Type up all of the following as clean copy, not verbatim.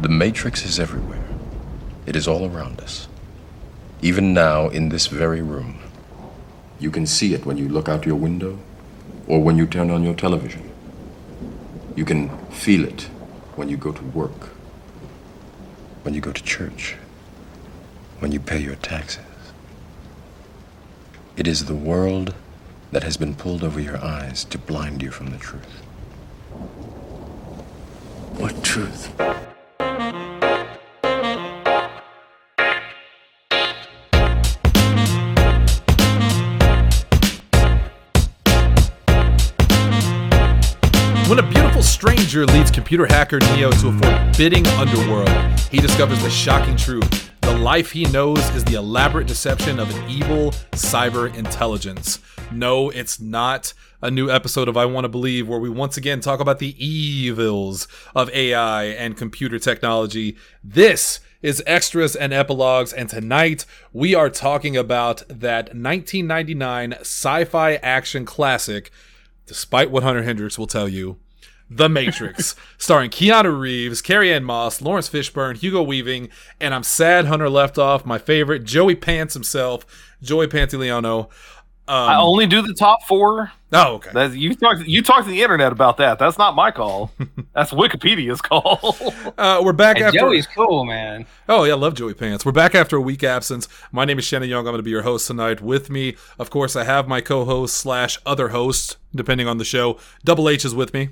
The Matrix is everywhere. It is all around us. Even now, in this very room. You can see it when you look out your window or when you turn on your television. You can feel it when you go to work, when you go to church, when you pay your taxes. It is the world that has been pulled over your eyes to blind you from the truth. What truth? When a beautiful stranger leads computer hacker Neo to a forbidding underworld, he discovers the shocking truth. The life he knows is the elaborate deception of an evil cyber intelligence. No, it's not a new episode of I Want to Believe, where we once again talk about the evils of AI and computer technology. This is Extras and Epilogues, and tonight we are talking about that 1999 sci-fi action classic, despite what Hunter Hendricks will tell you, The Matrix, starring Keanu Reeves, Carrie-Anne Moss, Lawrence Fishburne, Hugo Weaving, and I'm sad Hunter left off my favorite, Joey Pants himself, Joey Pantoliano. I only do the top four. Oh, okay. You talk to the internet about that. That's not my call. That's Wikipedia's call. We're back and after... Joey's cool, man. Oh, yeah, I love Joey Pants. We're back after a week absence. My name is Shannon Young. I'm going to be your host tonight. With me, of course, I have my co-host / other host, depending on the show. Double H is with me.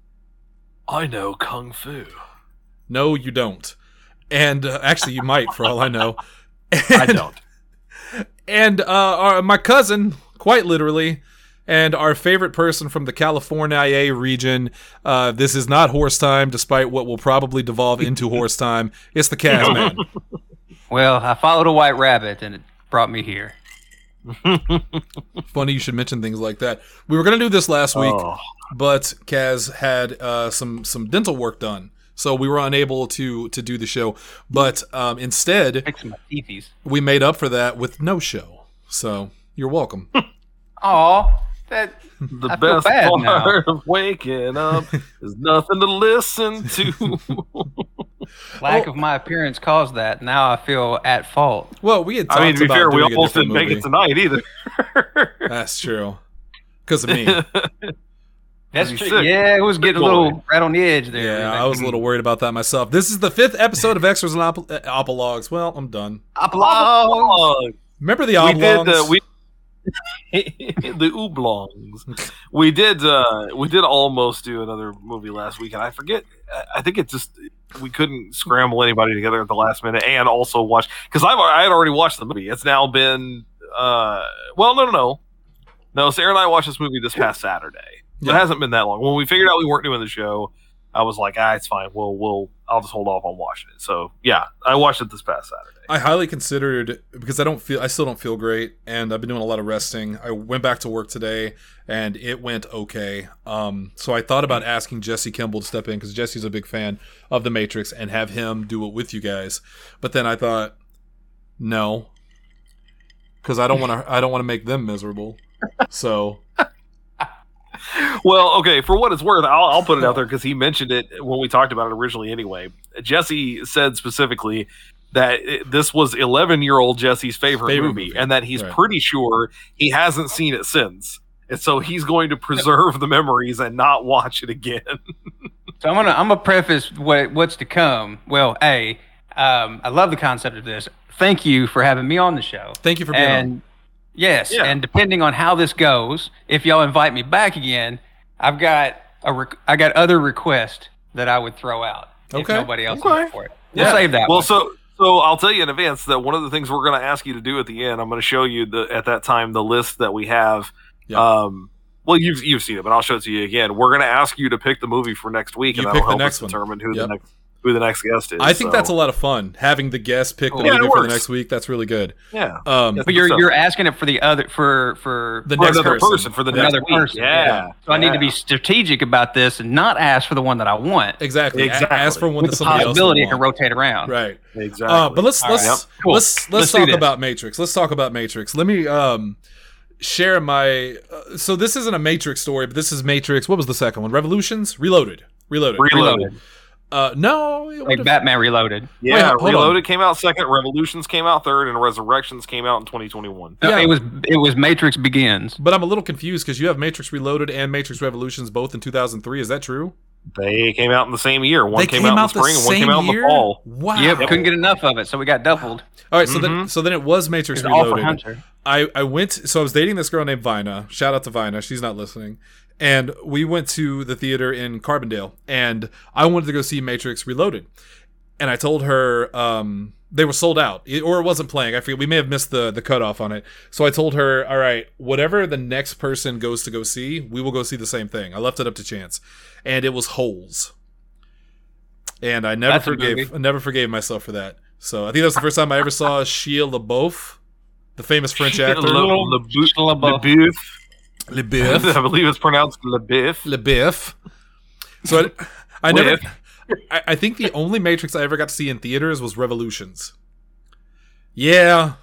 I know Kung Fu. No, you don't. And actually, you might, for all I know. I don't. And my cousin, quite literally, and our favorite person from the California region. This is not horse time, despite what will probably devolve into horse time. It's the Kaz Man. Well, I followed a white rabbit, and it brought me here. Funny you should mention things like that. We were going to do this last week, but Kaz had some dental work done. So we were unable to do the show, but instead, Fixing my teethies. we made up for that with no show. So you're welcome. Aw, that The I feel best bad part of waking up is nothing to listen to. lack of my appearance caused that. Now I feel at fault. Well, we had talked I mean, to be about fair, we doing a almost different didn't make movie. it tonight either. That's true. Because of me. That's He's true. sick. Yeah, it was getting a little right on the edge there. Yeah, I was a little worried about that myself. This is the 5th episode of Extras and Epilogues. Well, I'm done. Applause. Remember the We oblongs? did the oblongs. We did almost do another movie last week, and I forget. I think it just we couldn't scramble anybody together at the last minute, and also watch because I had already watched the movie. It's now been no. Sarah and I watched this movie this past Saturday. So Yeah. It hasn't been that long. When we figured out we weren't doing the show, I was like, it's fine. I'll just hold off on watching it. So yeah, I watched it this past Saturday. I highly considered, because I still don't feel great, and I've been doing a lot of resting. I went back to work today, and it went okay. So I thought about asking Jesse Kimball to step in, because Jesse's a big fan of The Matrix, and have him do it with you guys. But then I thought, no, because I don't want to make them miserable. So Well, okay, for what it's worth, I'll put it out there because he mentioned it when we talked about it originally anyway. Jesse said specifically that this was 11-year-old Jesse's favorite movie, and that he's pretty sure he hasn't seen it since. And so he's going to preserve the memories and not watch it again. So I'm gonna preface what's to come. Well, I love the concept of this. Thank you for having me on the show. thank you for being on. Yes, Yeah. and depending on how this goes, if y'all invite me back again, I've got I got other requests that I would throw out if Okay. nobody else is Okay. up for it. We'll save that Well, one. so I'll tell you in advance that one of the things we're going to ask you to do at the end, I'm going to show you at that time the list that we have. Yeah. Well, you've seen it, but I'll show it to you again. We're going to ask you to pick the movie for next week, You and pick that'll the help next us one. determine Yep. who the next guest is. I think So, that's a lot of fun, having the guest pick the Yeah, movie it for the works. next week. That's really good. Yeah. But you're asking it for the other for The for next another person. person for the for next another week. person. Yeah. So I need to be strategic about this and not ask for the one that I want. Exactly. Exactly. Ask for one With that the somebody else possibility would it can want. rotate around. Right. Exactly. But let's All right. Cool. let's Let's do talk this. about Matrix. Let's talk about Matrix. Let me share my. So this isn't a Matrix story, but this is Matrix. What was the second one? Revolutions. Reloaded. Reloaded. No, like Batman Reloaded. Yeah, Wait, Reloaded came out second, Revolutions came out third, and Resurrections came out in 2021. No, it was Matrix Begins. But I'm a little confused because you have Matrix Reloaded and Matrix Revolutions both in 2003. Is that true? They came out in the same year. One came out in the spring, and one came out in the fall. Wow. Yep, couldn't get enough of it, so we got doubled. All right, so then it was Matrix Reloaded. All for Hunter. I was dating this girl named Vina. Shout out to Vina. She's not listening. And we went to the theater in Carbondale, and I wanted to go see Matrix Reloaded. And I told her they were sold out, or it wasn't playing. I forget. We may have missed the cutoff on it. So I told her, all right, whatever the next person goes to go see, we will go see the same thing. I left it up to chance. And it was Holes. And I never forgave myself for that. So I think that's the first time I ever saw Shia LaBeouf, the famous French actor. LaBeouf. LaBeouf. I believe it's pronounced LaBeouf. LaBeouf. So I think the only Matrix I ever got to see in theaters was Revolutions. Yeah.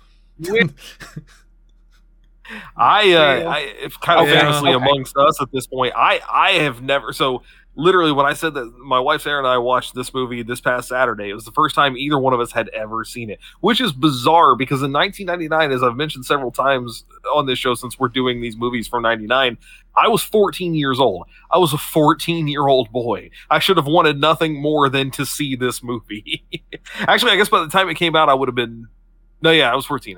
It's kind of famously amongst us at this point. I have never. So literally, when I said that my wife Sarah and I watched this movie this past Saturday, it was the first time either one of us had ever seen it, which is bizarre because in 1999, as I've mentioned several times on this show since we're doing these movies from 99, I was 14 years old. I was a 14-year-old boy. I should have wanted nothing more than to see this movie. Actually, I guess by the time it came out, I would have been. No, yeah, I was 14.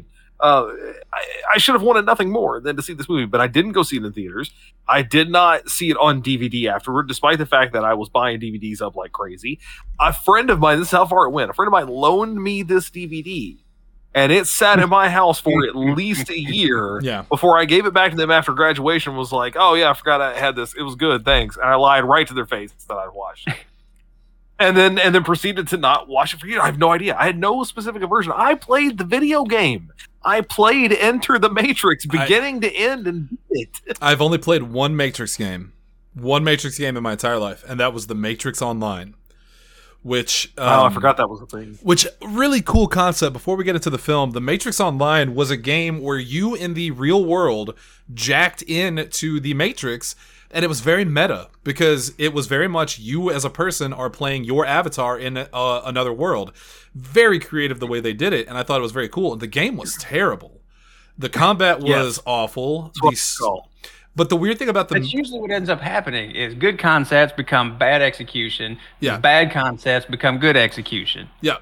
I should have wanted nothing more than to see this movie, but I didn't go see it in theaters. I did not see it on DVD afterward, despite the fact that I was buying DVDs up like crazy. A friend of mine, this is how far it went, a friend of mine loaned me this DVD, and it sat in my house for at least a year before I gave it back to them after graduation. Was like, oh yeah, I forgot I had this. It was good, thanks. And I lied right to their face that I'd watched it. And then proceeded to not watch it for years. I have no idea. I had no specific aversion. I played the video game. I played Enter the Matrix beginning to end and beat it. I've only played one Matrix game in my entire life, and that was the Matrix Online. Which I forgot that was a thing. Which really cool concept. Before we get into the film, the Matrix Online was a game where you in the real world jacked in to the Matrix. And it was very meta because it was very much you as a person are playing your avatar in another world. Very creative the way they did it, and I thought it was very cool. And the game was terrible. The combat was awful. But the weird thing about That's usually what ends up happening is good concepts become bad execution. Yeah. Bad concepts become good execution. Yeah.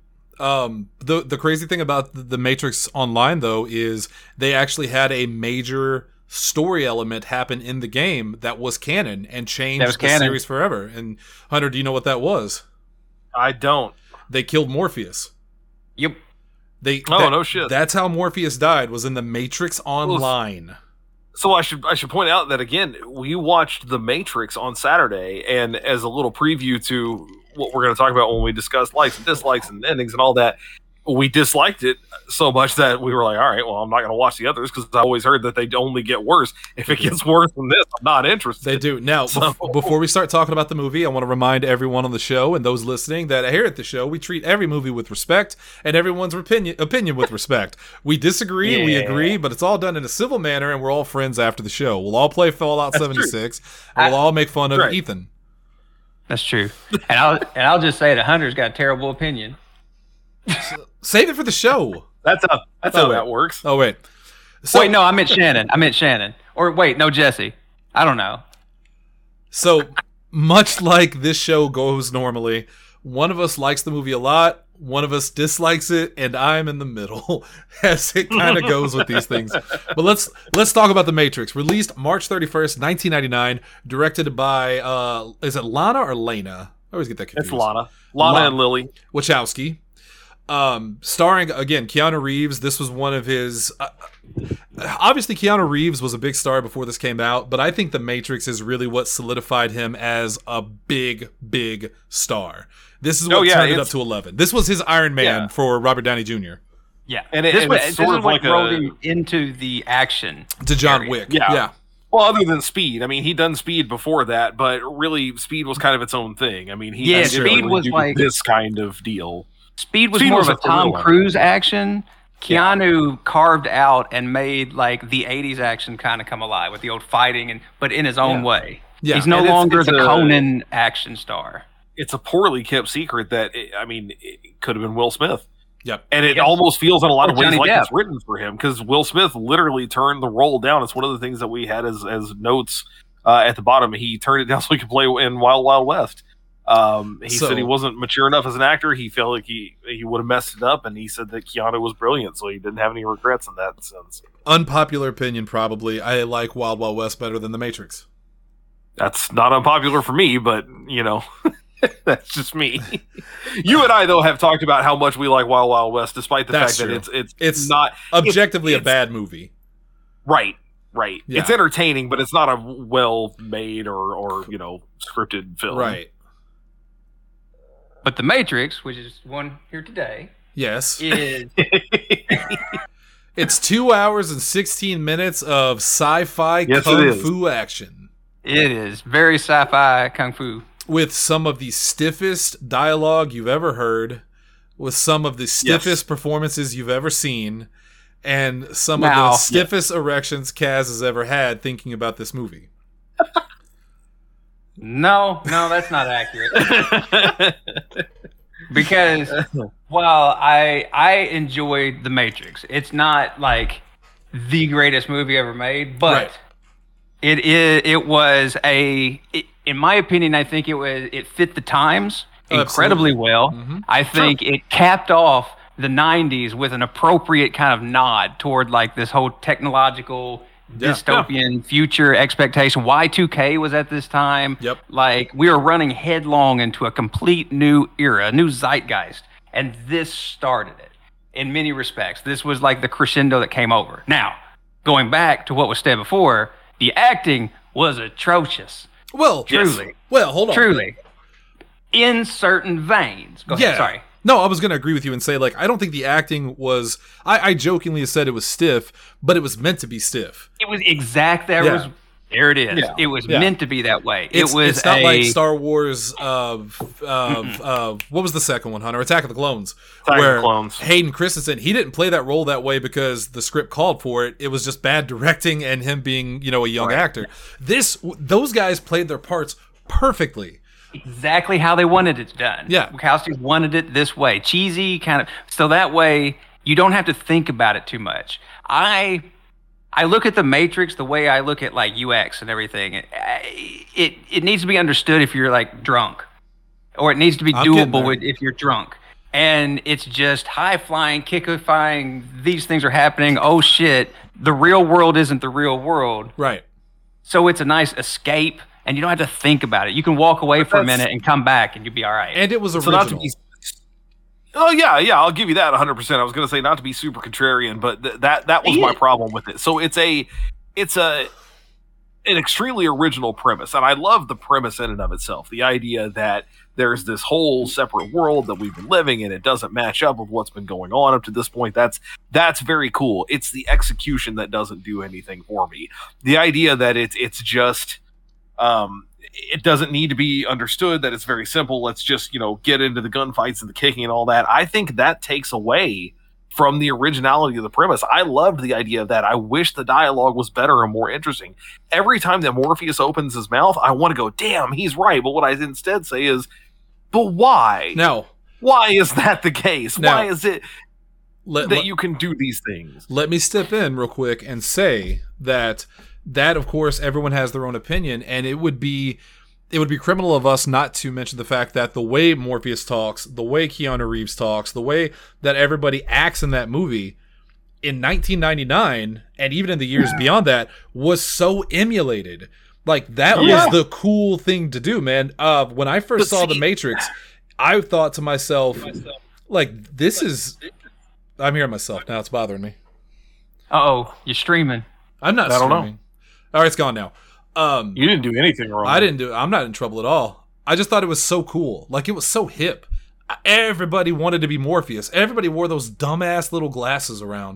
The crazy thing about the Matrix Online, though, is they actually had a major story element happen in the game that was canon and changed the series forever. And Hunter, do you know what that was? I don't. They killed Morpheus. Yep. No shit. That's how Morpheus died, was in the Matrix Online. So I should point out that again, we watched The Matrix on Saturday, and as a little preview to what we're going to talk about when we discuss likes and dislikes and endings and all that, we disliked it so much that we were like, all right, well, I'm not going to watch the others because I always heard that they only get worse. If it gets worse than this, I'm not interested. They do. Now, before we start talking about the movie, I want to remind everyone on the show and those listening that here at the show, we treat every movie with respect and everyone's opinion with respect. We disagree, we agree, but it's all done in a civil manner, and we're all friends after the show. We'll all play Fallout 76, and we'll all make fun of Ethan. That's true. And I'll just say that Hunter's got a terrible opinion. Save it for the show. That's how that works. Oh, wait. Wait, no, I meant Shannon. Or wait, no, Jesse. I don't know. So, much like this show goes normally, one of us likes the movie a lot, one of us dislikes it, and I'm in the middle, as it kind of goes with these things. But let's talk about The Matrix. Released March 31st, 1999, directed by, is it Lana or Lena? I always get that confused. It's Lana. Lana and Lily Wachowski. Starring again Keanu Reeves. This was one of his obviously Keanu Reeves was a big star before this came out, but I think The Matrix is really what solidified him as a big star. This is what turned it up to 11. This was his Iron Man for Robert Downey Jr. Yeah, and this is what drove him into the action to John Wick. Yeah. Well, other than Speed, I mean, he'd done Speed before that, but really, Speed was kind of its own thing. I mean, Speed was like this kind of deal. Speed was more of a Tom Cruise action. Keanu carved out and made like the 80s action kind of come alive with the old fighting, but in his own way. Yeah. He's no longer the Conan action star. it's a poorly kept secret that it could have been Will Smith. Yep. And it almost feels in a lot of ways Johnny like Depp. it's written for him, because Will Smith literally turned the role down. It's one of the things that we had as notes at the bottom. He turned it down so he could play in Wild Wild West. He said he wasn't mature enough as an actor. He felt like he would have messed it up, and he said that Keanu was brilliant, so he didn't have any regrets in that sense. Unpopular opinion, probably. I like Wild Wild West better than The Matrix. That's not unpopular for me, but, that's just me. You and I, though, have talked about how much we like Wild Wild West, despite the fact that it's not objectively a bad movie. Right. Yeah. It's entertaining, but it's not a well-made or scripted film. Right. But The Matrix, which is one here today, yes, is it's 2 hours and 16 minutes of sci-fi kung fu action. It is very sci-fi kung fu. With some of the stiffest dialogue you've ever heard, with some of the stiffest performances you've ever seen, and some of the stiffest erections Kaz has ever had thinking about this movie. No, that's not accurate. Because while I enjoyed The Matrix, it's not like the greatest movie ever made, but it was in my opinion, I think it fit the times incredibly well. Mm-hmm. I think it capped off the 90s with an appropriate kind of nod toward like this whole technological dystopian future expectation. Y2K was at this time. Yep. Like we were running headlong into a complete new era, a new zeitgeist. And this started it in many respects. This was like the crescendo that came over. Now, going back to what was said before, the acting was atrocious. Well, truly. Yes. Well, hold on. Truly. In certain veins. Go ahead. Sorry. No, I was going to agree with you and say, like, I don't think the acting was... I jokingly said it was stiff, but it was meant to be stiff. It was exact. There it is. Yeah. It was meant to be that way. It's not like Star Wars what was the second one, Hunter? Attack of the Clones. Attack of the Clones. Hayden Christensen, he didn't play that role that way because the script called for it. It was just bad directing and him being, a young actor. Those guys played their parts perfectly. Exactly how they wanted it done. Yeah. Wachowski wanted it this way. Cheesy, kind of. So that way, you don't have to think about it too much. I look at The Matrix the way I look at, like, UX and everything. It needs to be understood if you're, like, drunk. Or it needs to be doable if you're drunk. And it's just high-flying, kickifying, these things are happening, oh, shit, the real world isn't the real world. Right. So it's a nice escape. And you don't have to think about it. You can walk away for a minute and come back, and you'll be all right. And it was original. I'll give you that 100%. I was going to say not to be super contrarian, but that was my problem with it. So it's an extremely original premise, and I love the premise in and of itself. The idea that there's this whole separate world that we've been living in, it doesn't match up with what's been going on up to this point. That's very cool. It's the execution that doesn't do anything for me. The idea that it's just it doesn't need to be understood, that it's very simple. Let's just, get into the gunfights and the kicking and all that. I think that takes away from the originality of the premise. I loved the idea of that. I wish the dialogue was better and more interesting. Every time that Morpheus opens his mouth, I want to go, damn, he's right. But what I instead say is, but why? No. Why is that the case? Why is it that you can do these things? Let me step in real quick and say that, of course, everyone has their own opinion, and it would be criminal of us not to mention the fact that the way Morpheus talks, the way Keanu Reeves talks, the way that everybody acts in that movie in 1999, and even in the years beyond that, was so emulated. Like, that was the cool thing to do, man. When I first saw The Matrix, I thought to myself, like, this is... I'm hearing myself now. It's bothering me. Uh-oh, you're streaming. I'm not streaming. Don't know. All right, it's gone now. You didn't do anything wrong. I didn't do it. I'm not in trouble at all. I just thought it was so cool. Like, it was so hip. Everybody wanted to be Morpheus. Everybody wore those dumbass little glasses around.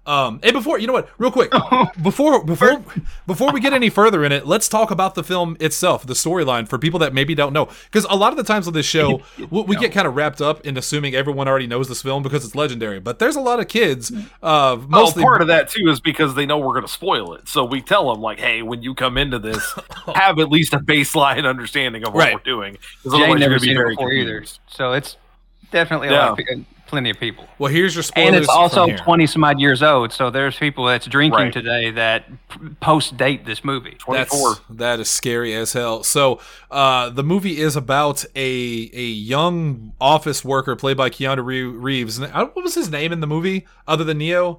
Hey, before you know what, real quick, before we get any further in it, let's talk about the film itself, the storyline for people that maybe don't know. Because a lot of the times on this show, we get kind of wrapped up in assuming everyone already knows this film because it's legendary. But there's a lot of kids. Mostly, part of that too is because they know we're going to spoil it, so we tell them like, "Hey, when you come into this, have at least a baseline understanding of what we're doing." Jay never seen it before either, so it's definitely plenty of people. Well, here's your spoilers. And it's also 20 some odd years old, so there's people that's drinking today that post date this movie. 24. That is scary as hell. So the movie is about a young office worker played by Keanu Reeves. What was his name in the movie other than Neo?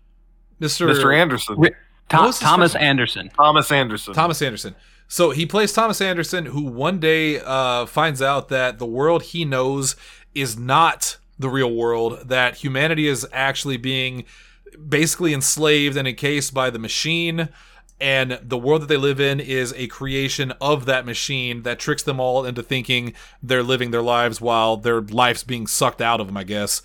Mr. Anderson. Thomas Anderson. Thomas Anderson. Thomas Anderson. So he plays Thomas Anderson, who one day finds out that the world he knows is not the real world, that humanity is actually being basically enslaved and encased by the machine, and the world that they live in is a creation of that machine that tricks them all into thinking they're living their lives while their life's being sucked out of them, I guess.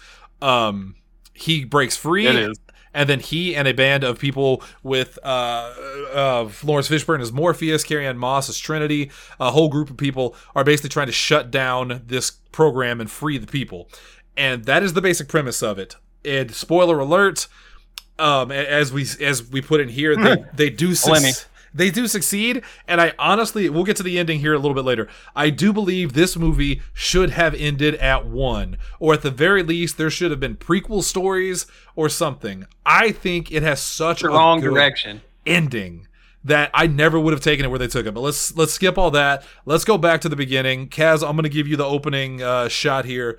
He breaks free. It is. And then he and a band of people with Lawrence Fishburne as Morpheus, Carrie-Anne Moss as Trinity, a whole group of people are basically trying to shut down this program and free the people. And that is the basic premise of it. And spoiler alert, as we put in here, they do succeed. And I honestly, we'll get to the ending here a little bit later. I do believe this movie should have ended at 1, or at the very least, there should have been prequel stories or something. I think it has such a wrong direction ending that I never would have taken it where they took it. But let's skip all that. Let's go back to the beginning. Kaz, I'm going to give you the opening shot here.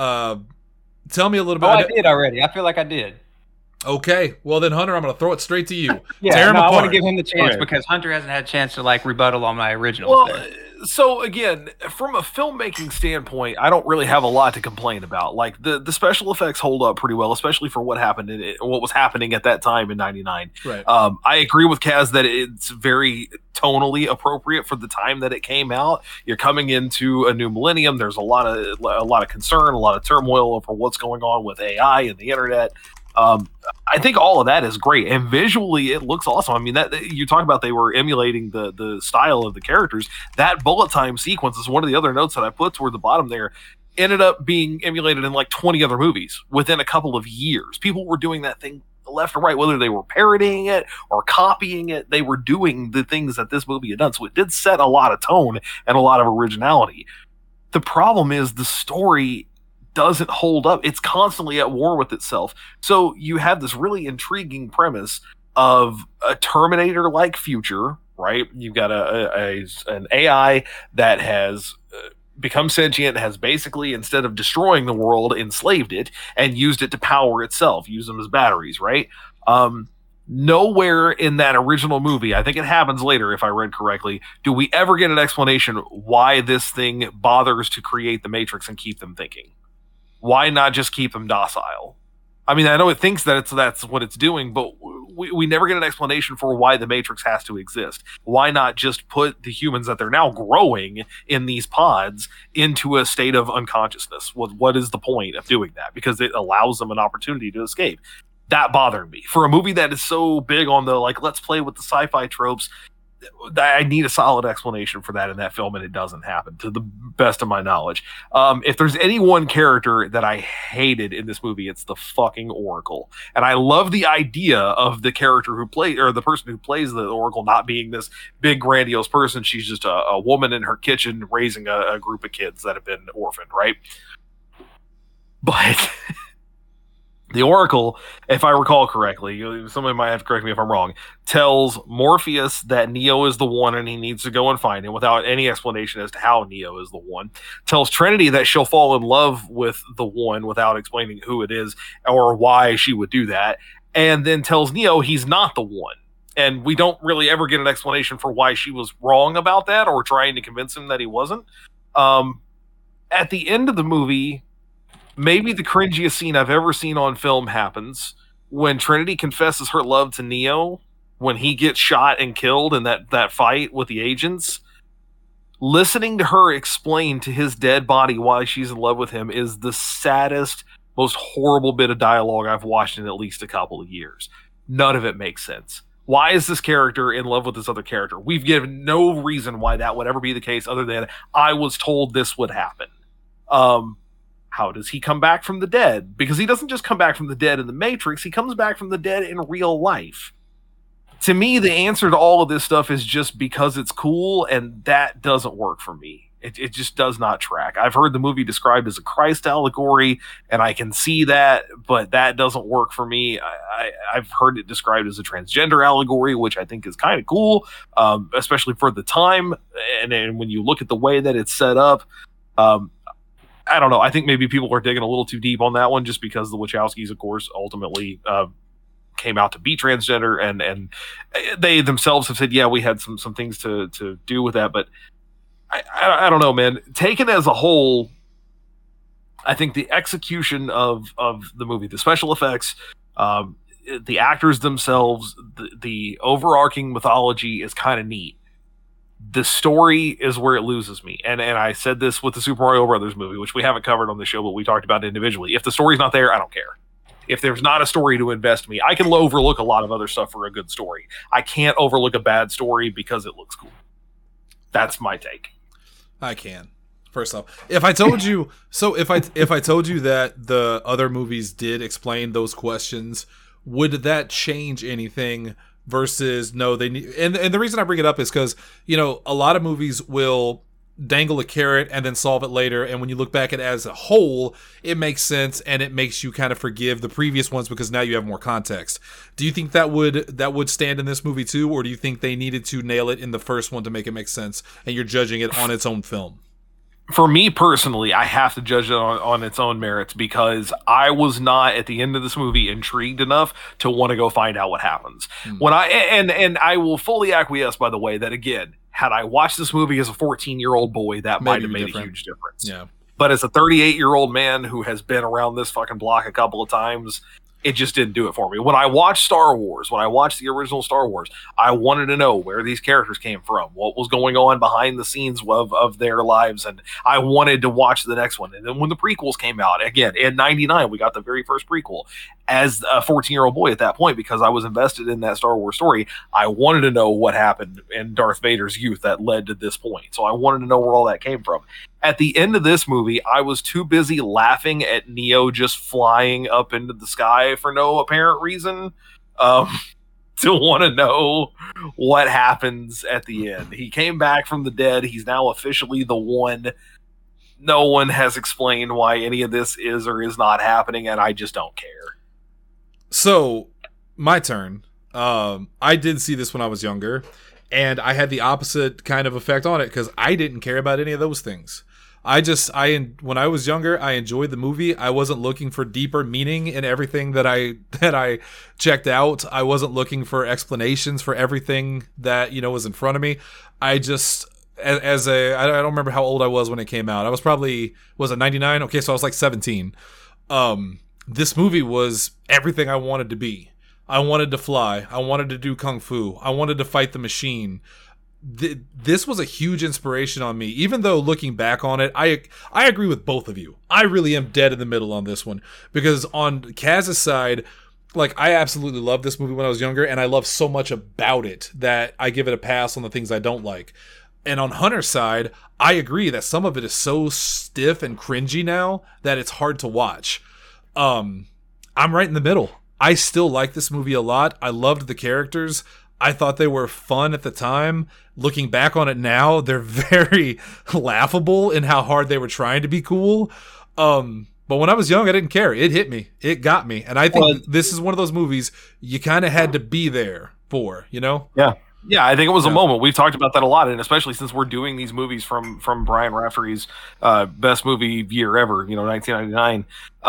Tell me a little bit. I did already. I feel like I did. Okay. Well, then, Hunter, I'm going to throw it straight to you. I want to give him the chance because Hunter hasn't had a chance to rebuttal on my original. Well, so again, from a filmmaking standpoint, I don't really have a lot to complain about. Like the special effects hold up pretty well, especially for what happened what was happening at that time in '99. Right. I agree with Kaz that it's very tonally appropriate for the time that it came out. You're coming into a new millennium. There's a lot of concern, a lot of turmoil over what's going on with AI and the internet. I think all of that is great, and visually it looks awesome. I mean, that you talk about they were emulating the style of the characters. That bullet time sequence is one of the other notes that I put toward the bottom there. Ended up being emulated in like 20 other movies within a couple of years. People were doing that thing left and right, whether they were parodying it or copying it. They were doing the things that this movie had done. So it did set a lot of tone and a lot of originality. The problem is the story doesn't hold up. It's constantly at war with itself. So you have this really intriguing premise of a Terminator-like future, right? You've got an AI that has become sentient, has basically, instead of destroying the world, enslaved it and used it to power itself, use them as batteries, right? Nowhere in that original movie, I think it happens later if I read correctly, do we ever get an explanation why this thing bothers to create the Matrix and keep them thinking. Why not just keep them docile? I mean, I know it thinks that that's what it's doing, but we never get an explanation for why the Matrix has to exist. Why not just put the humans that they're now growing in these pods into a state of unconsciousness? What is the point of doing that? Because it allows them an opportunity to escape. That bothered me. For a movie that is so big on the, let's play with the sci-fi tropes, I need a solid explanation for that in that film, and it doesn't happen, to the best of my knowledge. If there's any one character that I hated in this movie, it's the fucking Oracle. And I love the idea of the character or the person who plays the Oracle not being this big, grandiose person. She's just a woman in her kitchen raising a group of kids that have been orphaned, right? But the Oracle, if I recall correctly, somebody might have to correct me if I'm wrong, tells Morpheus that Neo is the one and he needs to go and find him without any explanation as to how Neo is the one. Tells Trinity that she'll fall in love with the one without explaining who it is or why she would do that. And then tells Neo he's not the one. And we don't really ever get an explanation for why she was wrong about that or trying to convince him that he wasn't. At the end of the movie, maybe the cringiest scene I've ever seen on film happens when Trinity confesses her love to Neo when he gets shot and killed in that fight with the agents. Listening to her explain to his dead body why she's in love with him is the saddest, most horrible bit of dialogue I've watched in at least a couple of years. None of it makes sense. Why is this character in love with this other character? We've given no reason why that would ever be the case other than I was told this would happen. How does he come back from the dead? Because he doesn't just come back from the dead in the Matrix, he comes back from the dead in real life. To me, the answer to all of this stuff is just because it's cool, and that doesn't work for me. It just does not track. I've heard the movie described as a Christ allegory, and I can see that, but that doesn't work for me. I've heard it described as a transgender allegory, which I think is kind of cool, especially for the time. And when you look at the way that it's set up, I don't know. I think maybe people are digging a little too deep on that one just because the Wachowskis, of course, ultimately came out to be transgender, and they themselves have said, yeah, we had some things to do with that, but I don't know, man. Taken as a whole, I think the execution of the movie, the special effects, the actors themselves, the overarching mythology is kind of neat. The story is where it loses me. And I said this with the Super Mario Brothers movie, which we haven't covered on the show, but we talked about it individually. If the story's not there, I don't care. If there's not a story to invest me, I can overlook a lot of other stuff for a good story. I can't overlook a bad story because it looks cool. That's my take. I can. First off, if I told you, if I told you that the other movies did explain those questions, would that change anything? Versus no, they need, and the reason I bring it up is because a lot of movies will dangle a carrot and then solve it later, and when you look back at it as a whole, it makes sense and it makes you kind of forgive the previous ones because now you have more context. Do you think that would stand in this movie too, or do you think they needed to nail it in the first one to make it make sense and you're judging it on its own film? For me personally, I have to judge it on its own merits because I was not at the end of this movie intrigued enough to want to go find out what happens. When and I will fully acquiesce, by the way, that again, had I watched this movie as a 14-year-old boy, that might have made a huge difference. Yeah. But as a 38-year-old man who has been around this fucking block a couple of times, it just didn't do it for me. When I watched Star Wars, when I watched the original Star Wars, I wanted to know where these characters came from, what was going on behind the scenes of their lives, and I wanted to watch the next one. And then when the prequels came out, again, in 99, we got the very first prequel. As a 14-year-old boy at that point, because I was invested in that Star Wars story, I wanted to know what happened in Darth Vader's youth that led to this point. So I wanted to know where all that came from. At the end of this movie, I was too busy laughing at Neo just flying up into the sky for no apparent reason to want to know what happens at the end. He came back from the dead. He's now officially the one. No one has explained why any of this is or is not happening, and I just don't care. So, my turn. I did see this when I was younger, and I had the opposite kind of effect on it because I didn't care about any of those things. When I was younger, I enjoyed the movie. I wasn't looking for deeper meaning in everything that I checked out. I wasn't looking for explanations for everything that was in front of me. I just I don't remember how old I was when it came out. I was probably, was it 99? Okay, so I was like 17. This movie was everything I wanted to be. I wanted to fly. I wanted to do kung fu. I wanted to fight the machine. This was a huge inspiration on me. Even though looking back on it, I agree with both of you. I really am dead in the middle on this one because on Kaz's side, like I absolutely loved this movie when I was younger, and I love so much about it that I give it a pass on the things I don't like. And on Hunter's side, I agree that some of it is so stiff and cringy now that it's hard to watch. I'm right in the middle. I still like this movie a lot. I loved the characters. I thought they were fun at the time. Looking back on it now, they're very laughable in how hard they were trying to be cool. But when I was young, I didn't care. It hit me. It got me. And I think this is one of those movies you kind of had to be there for, Yeah. Yeah, I think it was a moment. We've talked about that a lot, and especially since we're doing these movies from Brian Raftery's best movie year ever, 1999.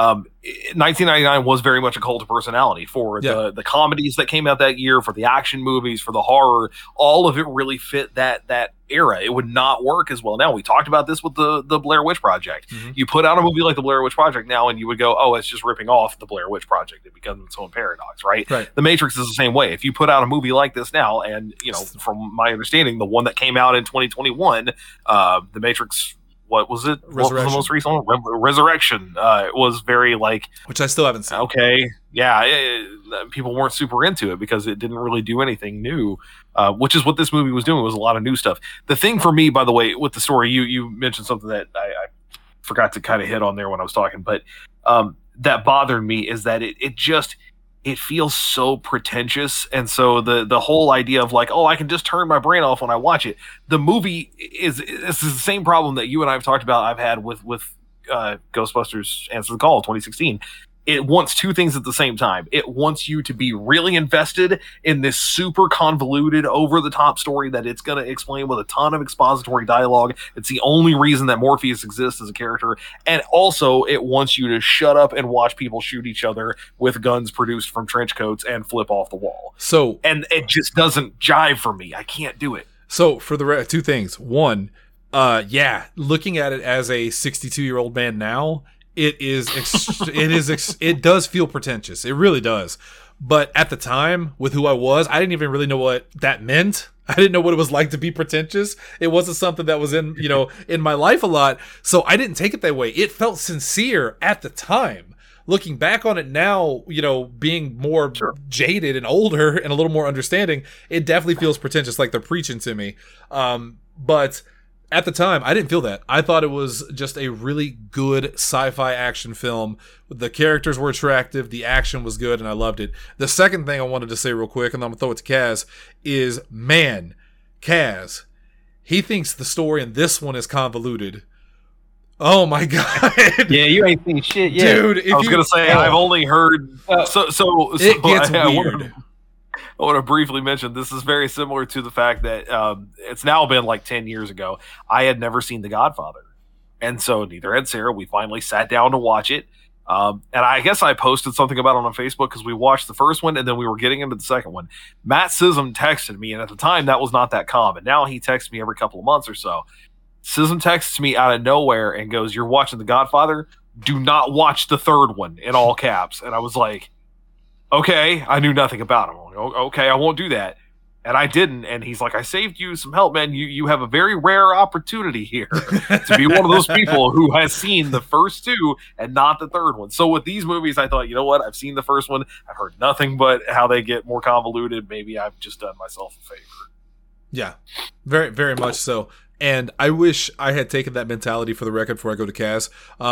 1999 was very much a cult of personality for the comedies that came out that year, for the action movies, for the horror. All of it really fit that era. It would not work as well now. We talked about this with the Blair Witch Project. Mm-hmm. You put out a movie like the Blair Witch Project now, and you would go, oh, it's just ripping off the Blair Witch Project. It becomes its own paradox, right? The Matrix is the same way. If you put out a movie like this now, and from my understanding, the one that came out in 2021, the Matrix what was it? What was the most recent one? Resurrection. It was very like, which I still haven't seen. Okay, yeah, people weren't super into it because it didn't really do anything new, which is what this movie was doing. It was a lot of new stuff. The thing for me, by the way, with the story, you mentioned something that I forgot to kind of hit on there when I was talking, but that bothered me is that it feels so pretentious. And so the whole idea of like, oh, I can just turn my brain off when I watch it. The movie is the same problem that you and I have talked about. I've had with Ghostbusters Answer the Call 2016. It wants two things at the same time. It wants you to be really invested in this super convoluted, over-the-top story that it's going to explain with a ton of expository dialogue. It's the only reason that Morpheus exists as a character. And also, it wants you to shut up and watch people shoot each other with guns produced from trench coats and flip off the wall. And it just doesn't jive for me. I can't do it. So, for the two things. One, looking at it as a 62-year-old man now, it does feel pretentious. It really does. But at the time, with who I was, I didn't even really know what that meant. I didn't know what it was like to be pretentious. It wasn't something that was in my life a lot. So I didn't take it that way. It felt sincere at the time. Looking back on it now, being more jaded and older and a little more understanding, it definitely feels pretentious, like they're preaching to me. But at the time, I didn't feel that. I thought it was just a really good sci-fi action film. The characters were attractive, the action was good, and I loved it. The second thing I wanted to say real quick, and I'm going to throw it to Kaz, is, man, Kaz, he thinks the story in this one is convoluted. Oh my God. Yeah, you ain't seen shit yet. Dude, I was going to say, I've only heard... So it gets weird. I want to briefly mention this is very similar to the fact that it's now been like 10 years ago. I had never seen The Godfather. And so neither had Sarah. We finally sat down to watch it. And I guess I posted something about it on Facebook because we watched the first one and then we were getting into the second one. Matt Sism texted me, and at the time that was not that common. Now he texts me every couple of months or so. Sism texts me out of nowhere and goes, "You're watching The Godfather? Do not watch the third one," in all caps. And I was like, okay, I knew nothing about him. Okay, I won't do that. And I didn't. And he's like, "I saved you some help, man. You have a very rare opportunity here to be one of those people who has seen the first two and not the third one." So with these movies, I thought, you know what? I've seen the first one. I've heard nothing but how they get more convoluted. Maybe I've just done myself a favor. Yeah, very, very much so. And I wish I had taken that mentality, for the record, before I go to Kaz.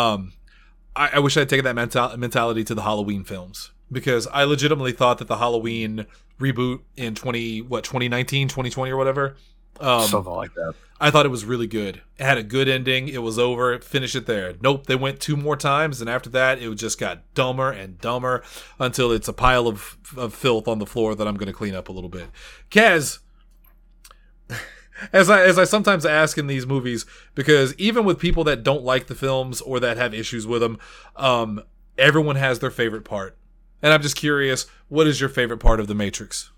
I wish I had taken that mentality to the Halloween films. Because I legitimately thought that the Halloween reboot in 2019, 2020 or whatever. Something like that. I thought it was really good. It had a good ending. It was over. Finish it there. Nope, they went 2 more times, and after that, it just got dumber and dumber until it's a pile of filth on the floor that I'm going to clean up a little bit. Kaz, as I sometimes ask in these movies, because even with people that don't like the films or that have issues with them, everyone has their favorite part. And I'm just curious, what is your favorite part of The Matrix?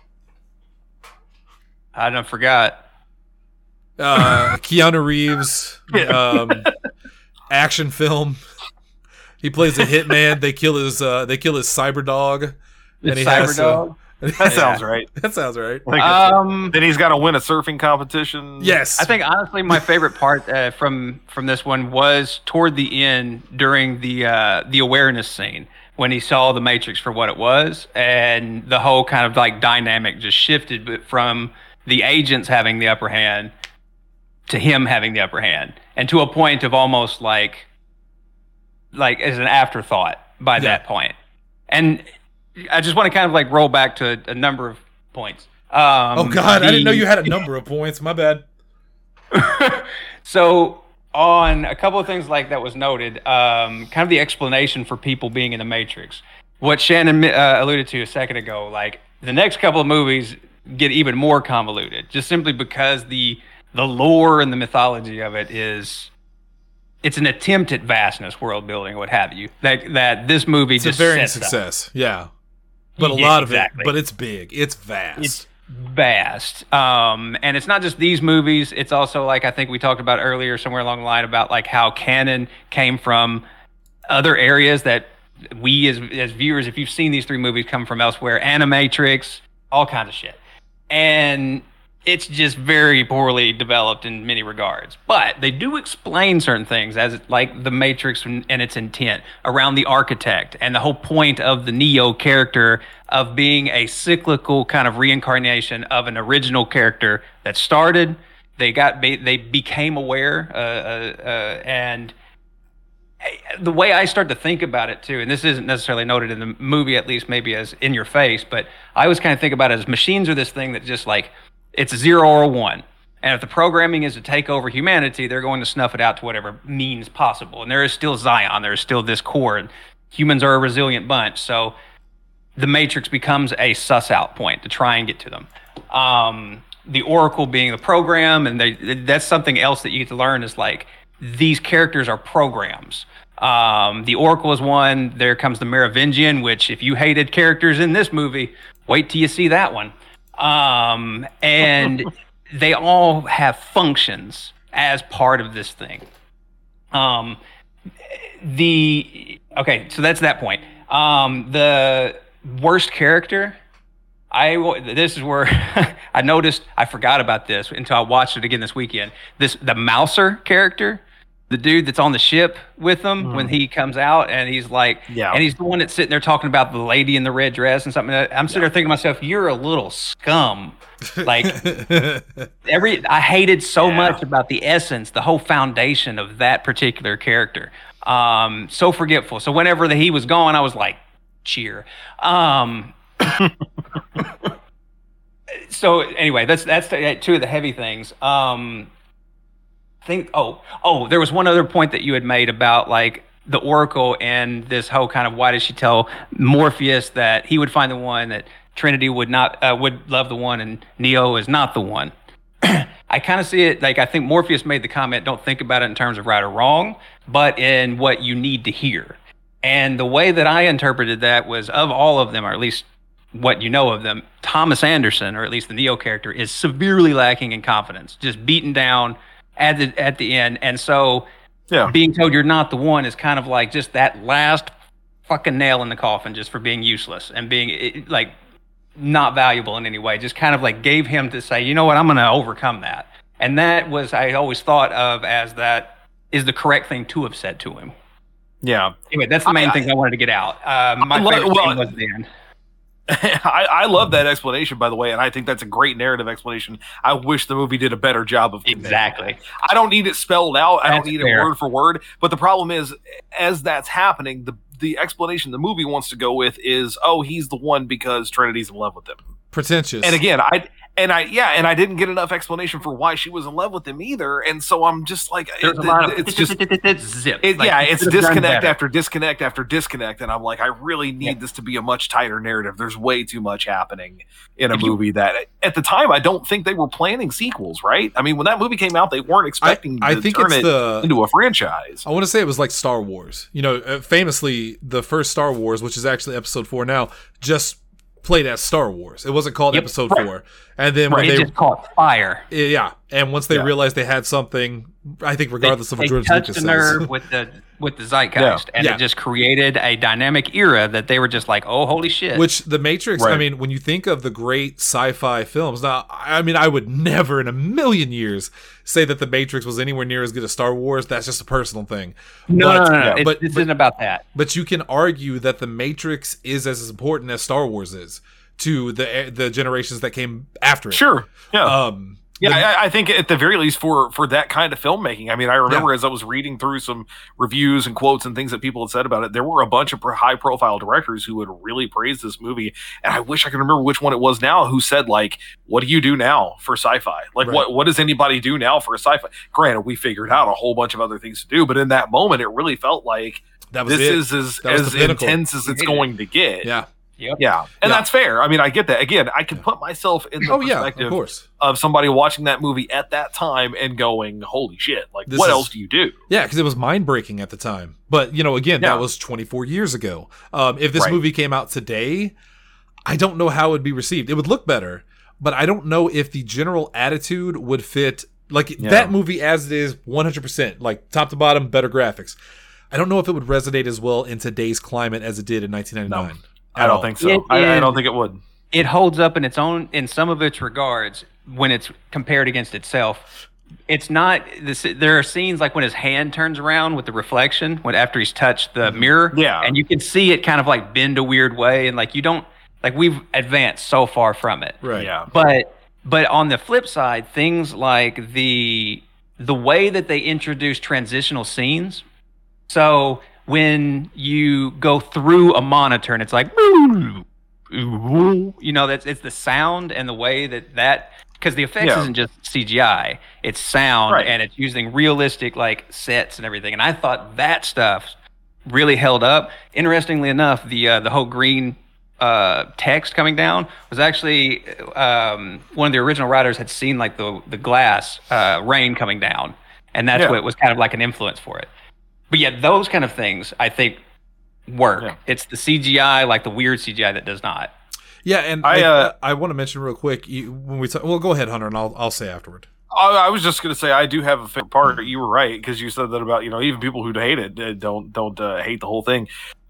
I don't forgot. Keanu Reeves, action film. He plays a hitman. They kill his cyber dog. And he cyber dog. That sounds right. That sounds right. Then he's got to win a surfing competition. Yes. I think honestly, my favorite part from this one was toward the end during the awareness scene, when he saw the Matrix for what it was, and the whole kind of like dynamic just shifted, but from the agents having the upper hand to him having the upper hand, and to a point of almost like as an afterthought by that point. And I just want to kind of like roll back to a number of points. Oh God, I didn't know you had a number of points. My bad. So on a couple of things like that was noted, kind of the explanation for people being in the Matrix. What Shannon alluded to a second ago, like the next couple of movies get even more convoluted, just simply because the lore and the mythology of it it's an attempt at vastness, world building, what have you. That this movie it's just a varying success, yeah. But a lot of it, but it's big, it's vast. It's vast. And it's not just these movies, it's also like I think we talked about earlier somewhere along the line about like how canon came from other areas that we as viewers, if you've seen these 3 movies, come from elsewhere. Animatrix, all kinds of shit. And it's just very poorly developed in many regards. But they do explain certain things, as like the Matrix and its intent around the architect, and the whole point of the Neo character of being a cyclical kind of reincarnation of an original character that started. They became aware, and the way I start to think about it too, and this isn't necessarily noted in the movie, at least maybe as in your face, but I always kind of think about it as machines are this thing that just like, it's a 0 or a 1. And if the programming is to take over humanity, they're going to snuff it out to whatever means possible. And there is still Zion, there is still this core, and humans are a resilient bunch. So the Matrix becomes a suss out point to try and get to them. The Oracle being the program, and that's something else that you get to learn is like, these characters are programs. The Oracle is one. There comes the Merovingian, which if you hated characters in this movie, wait till you see that one. And they all have functions as part of this thing. Okay, so that's that point. The worst character, this is where I noticed, I forgot about this until I watched it again this weekend. The Mouser character, the dude that's on the ship with them when he comes out, and he's like, and he's the one that's sitting there talking about the lady in the red dress and something. I'm sitting there thinking to myself, you're a little scum. Like I hated so much about the essence, the whole foundation of that particular character. So forgetful. So whenever he was gone, I was like, cheer. So anyway, that's two of the heavy things. There was one other point that you had made about like the Oracle and this whole kind of, why did she tell Morpheus that he would find the one, that Trinity would love the one, and Neo is not the one. I kind of see it like, I think Morpheus made the comment, don't think about it in terms of right or wrong, but in what you need to hear. And the way that I interpreted that was, of all of them, or at least what you know of them, Thomas Anderson, or at least the Neo character, is severely lacking in confidence, just beaten down at the end. And so being told you're not the one is kind of like just that last fucking nail in the coffin, just for being useless and being like not valuable in any way. Just kind of like gave him to say, you know what, I'm going to overcome that. And that was, I always thought of as that is the correct thing to have said to him. Yeah. Anyway, that's the main thing I wanted to get out. My favorite thing was the end. I love that explanation, by the way, and I think that's a great narrative explanation. I wish the movie did a better job of exactly. I don't need it spelled out. I don't need it word for word. But the problem is, as that's happening, the explanation the movie wants to go with is, oh, he's the one because Trinity's in love with him. Pretentious. And again, I didn't get enough explanation for why she was in love with him either, and so I'm just like, it's disconnect after disconnect after disconnect, and I'm like, I really need this to be a much tighter narrative. There's way too much happening in a movie that, at the time, I don't think they were planning sequels, right? I mean, when that movie came out, they weren't expecting to turn it into a franchise. I want to say it was like Star Wars. You know, famously, the first Star Wars, which is actually episode 4 now, just played as Star Wars. It wasn't called episode 4. And then when they just called Fire. Yeah. And once they realized they had something, I think regardless of what George Lucas says. They touched the nerve with the zeitgeist, and it just created a dynamic era that they were just like, oh, holy shit. Which The Matrix, I mean, when you think of the great sci-fi films, now, I mean, I would never in a million years say that The Matrix was anywhere near as good as Star Wars. That's just a personal thing. No. But this isn't about that. But you can argue that The Matrix is as important as Star Wars is to the generations that came after it. Sure. Yeah. I think at the very least for that kind of filmmaking. I mean, I remember as I was reading through some reviews and quotes and things that people had said about it, there were a bunch of high-profile directors who had really praised this movie, and I wish I could remember which one it was now, who said, like, what do you do now for sci-fi? Like, what does anybody do now for a sci-fi? Granted, we figured out a whole bunch of other things to do, but in that moment, it really felt like this is as intense as it's going to get. Yeah. Yep. Yeah, and that's fair. I mean, I get that. Again, I can put myself in the perspective of somebody watching that movie at that time and going, holy shit, like, what else do you do? Yeah, because it was mind-breaking at the time. But, you know, again, that was 24 years ago. If this movie came out today, I don't know how it would be received. It would look better, but I don't know if the general attitude would fit. Like, that movie as it is, 100%, like, top to bottom, better graphics. I don't know if it would resonate as well in today's climate as it did in 1999. I don't think so. I don't think it would. It holds up in its own, in some of its regards. when it's compared against itself. It's not this. There are scenes like when his hand turns around with the reflection when after he's touched the mirror, and you can see it kind of like bend a weird way, and like you don't like we've advanced so far from it, right? Yeah, but on the flip side, things like the way that they introduce transitional scenes. So when you go through a monitor and it's like, it's the sound and the way that. Because the effects isn't just CGI, it's sound, and it's using realistic like sets and everything. And I thought that stuff really held up. Interestingly enough, the whole green text coming down was actually one of the original writers had seen like the glass rain coming down, and that's what was kind of like an influence for it. But yeah, those kind of things I think work. Yeah. It's the CGI, like the weird CGI, that does not. Yeah, and I want to mention real quick when we talk. Well, go ahead, Hunter, and I'll say afterward. I was just going to say I do have a favorite part. You were right because you said that about even people who hate it don't hate the whole thing.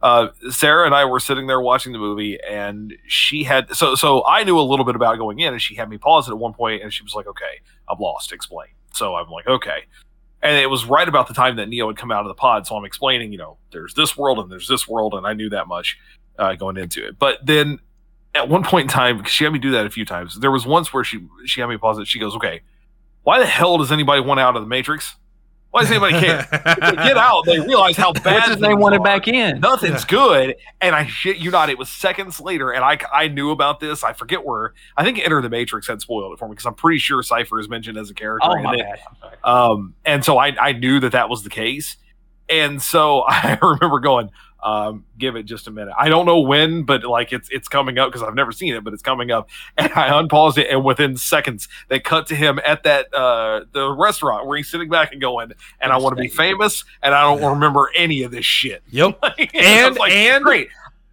Sarah and I were sitting there watching the movie, and she had so I knew a little bit about going in, and she had me pause it at one point, and she was like, "Okay, I'm lost. Explain." So I'm like, "Okay." And it was right about the time that Neo had come out of the pod, so I'm explaining, there's this world and there's this world, and I knew that much going into it. But then at one point in time, because she had me do that a few times, there was once where she had me pause it. She goes, "Okay, why the hell does anybody want out of the Matrix? Why does anybody care? If they get out, they realize how bad they want it back in. Nothing's good." And I shit you not, it was seconds later, and I knew about this. I forget where. I think Enter the Matrix had spoiled it for me because I'm pretty sure Cypher is mentioned as a character. Oh, my bad. I'm sorry. And so I knew that was the case. And so I remember going, give it just a minute. I don't know when, but like it's coming up because I've never seen it, but it's coming up. And I unpaused it, and within seconds they cut to him at that the restaurant where he's sitting back and going, "And I want to be famous, and I don't remember any of this shit." Yep. and great.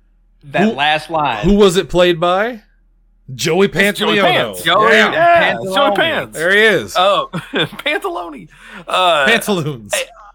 That last line. Who was it played by? Joey Pantoliano. Joey Pants. There he is. Pantalone. Pantaloons.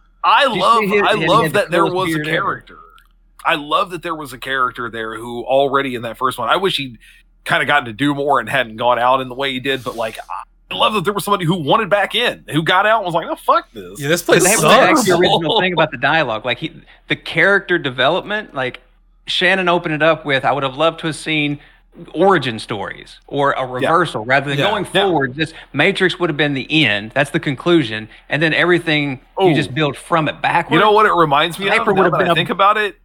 I love that there was a character. I love that there was a character there who already in that first one, I wish he'd kind of gotten to do more and hadn't gone out in the way he did, but like, I love that there was somebody who wanted back in, who got out and was like, "Oh, fuck this." Yeah, this place sucks. That's the original thing about the dialogue. Like the character development, like Shannon opened it up with, "I would have loved to have seen origin stories or a reversal rather than going forward. This Matrix would have been the end. That's the conclusion. And then everything you just build from it backwards." You know what it reminds me of? Now that I think about it,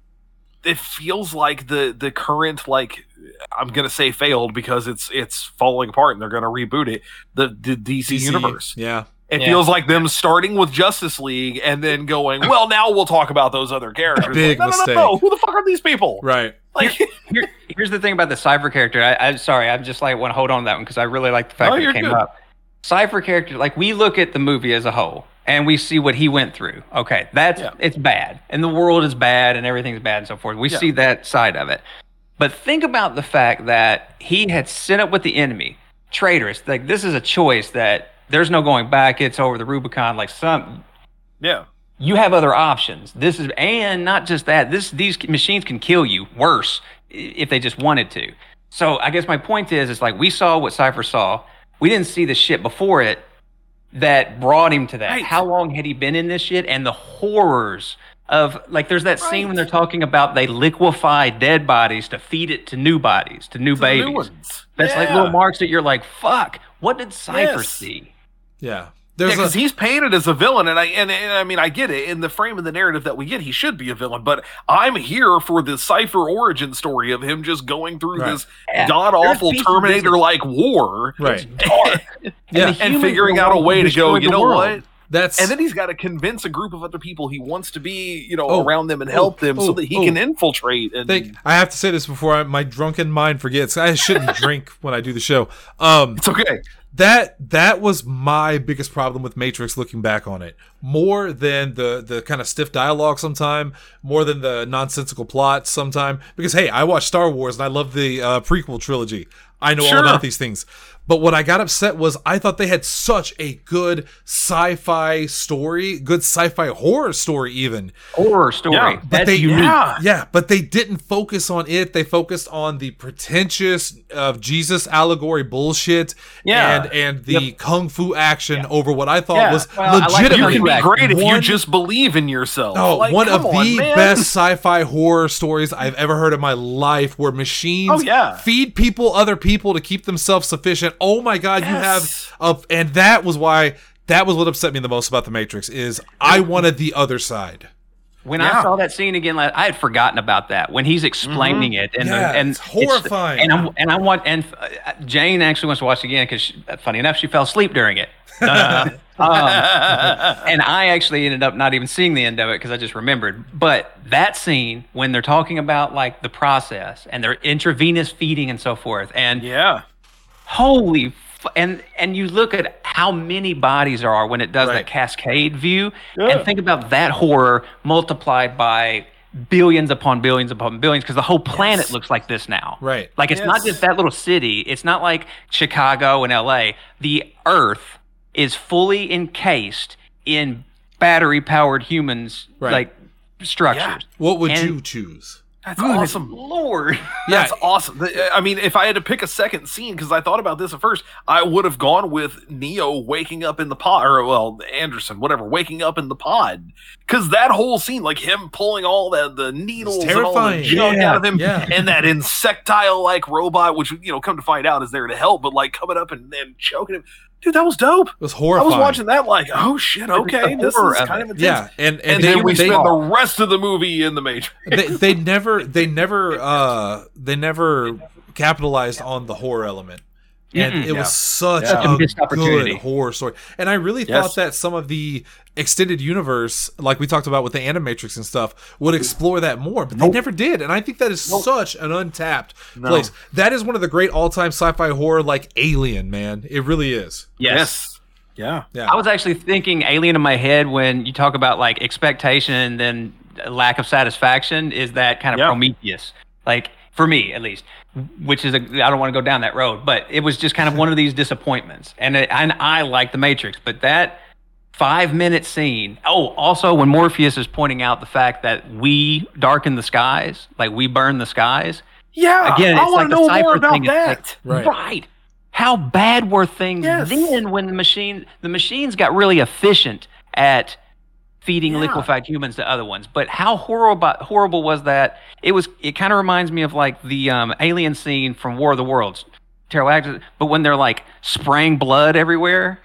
it feels like the current, like, I'm gonna say failed because it's falling apart and they're gonna reboot it. The DC universe. Yeah. It feels like them starting with Justice League and then going, "Well, now we'll talk about those other characters." Big mistake. No. Who the fuck are these people? Right. Like, here's the thing about the Cypher character. I'm sorry. I'm just like want to hold on to that one because I really like the fact that it came up. Cypher character, like we look at the movie as a whole and we see what he went through. Okay, it's bad, and the world is bad, and everything's bad, and so forth. We see that side of it. But think about the fact that he had sent up with the enemy, traitorous. Like this is a choice that there's no going back. It's over the Rubicon. Like you have other options. And not just that. These machines can kill you worse if they just wanted to. So I guess my point is like we saw what Cypher saw. We didn't see the shit before it that brought him to that. Right. How long had he been in this shit? And the horrors of, like, there's that scene when they're talking about they liquefy dead bodies to feed it to new bodies, to new babies. New ones. That's like little marks that you're like, fuck, what did Cypher see? Yeah. Because he's painted as a villain, and I mean I get it. In the frame of the narrative that we get, he should be a villain. But I'm here for the Cypher origin story of him just going through this god awful Terminator like war, right? And figuring out a way to go. You know what? And then he's got to convince a group of other people he wants to be, around them and help them so that he can infiltrate. And I have to say this before my drunken mind forgets. I shouldn't drink when I do the show. It's okay. That was my biggest problem with Matrix looking back on it. More than the kind of stiff dialogue sometime, more than the nonsensical plot sometime. Because, hey, I watched Star Wars and I love the prequel trilogy. I know all about these things. But what I got upset was I thought they had such a good sci-fi story, good sci-fi horror story even. Horror story. Yeah, That's unique. But they didn't focus on it. They focused on the pretentious Jesus allegory bullshit and the kung fu action over what I thought was legitimately you can be great if you just believe in yourself. Oh, one of the best sci-fi horror stories I've ever heard in my life, where machines feed people other people to keep them self-sufficient. Oh my God, you have and that was what upset me the most about The Matrix is I wanted the other side. When I saw that scene again, I had forgotten about that when he's explaining it, and it's horrifying. And Jane actually wants to watch it again because, funny enough, she fell asleep during it. And I actually ended up not even seeing the end of it because I just remembered. But that scene when they're talking about like the process and their intravenous feeding and so forth, and and you look at how many bodies there are when it does that cascade view, and think about that horror multiplied by billions upon billions upon billions, because the whole planet looks like this now. Right. Like it's not just that little city. It's not like Chicago and LA. The Earth is fully encased in battery-powered humans, like structures. What would you choose? That's awesome. Lord. That's awesome. I mean, if I had to pick a second scene, because I thought about this at first, I would have gone with Neo waking up in the pod, or Anderson, whatever, waking up in the pod. Because that whole scene, like him pulling all the needles and all the junk out of him, and that insectile-like robot, which, come to find out is there to help, but like coming up and choking him. Dude, that was dope. It was horrifying. I was watching that like, oh shit, okay, this is kind of intense. Yeah, and then we spend the rest of the movie in the Matrix. They never capitalized on the horror element. And it was such a good horror story. And I really thought that some of the extended universe, like we talked about with the Animatrix and stuff, would explore that more. But they never did. And I think that is such an untapped place. That is one of the great all-time sci-fi horror, like Alien, man. It really is. Yes. Yeah. I was actually thinking Alien in my head when you talk about like expectation and then lack of satisfaction, is that kind of Prometheus. Like, for me, at least. Which is I don't want to go down that road, but it was just kind of one of these disappointments. And I like The Matrix, but that 5-minute scene. Oh, also when Morpheus is pointing out the fact that we darken the skies, like we burn the skies. Yeah, again, it's I want to know more about that. Like, right. How bad were things then when the machines got really efficient at feeding liquefied humans to other ones? But how horrible was that? It kind of reminds me of like the alien scene from War of the Worlds, terrible actors, but when they're like spraying blood everywhere.